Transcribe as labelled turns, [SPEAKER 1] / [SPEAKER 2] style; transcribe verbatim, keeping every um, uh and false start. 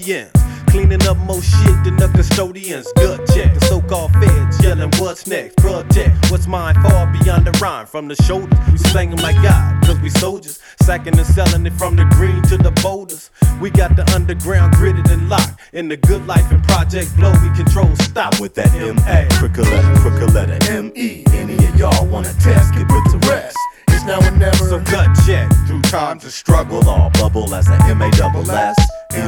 [SPEAKER 1] civilians, cleaning up more shit than the custodians. Gut check, the so-called feds yelling what's next. Protect what's mine far beyond the rhyme. From the shoulders, we slang them like God, cause we soldiers, sacking and selling it from the green to the boulders. We got the underground gridded and locked. In the good life and Project Blow, we control stop.
[SPEAKER 2] I'm with that M A, crooked letter, crooked letter M E. Any of y'all wanna test, get put to rest. It's now or never,
[SPEAKER 1] So gut check,
[SPEAKER 2] through times of struggle, all bubble as a M A double S.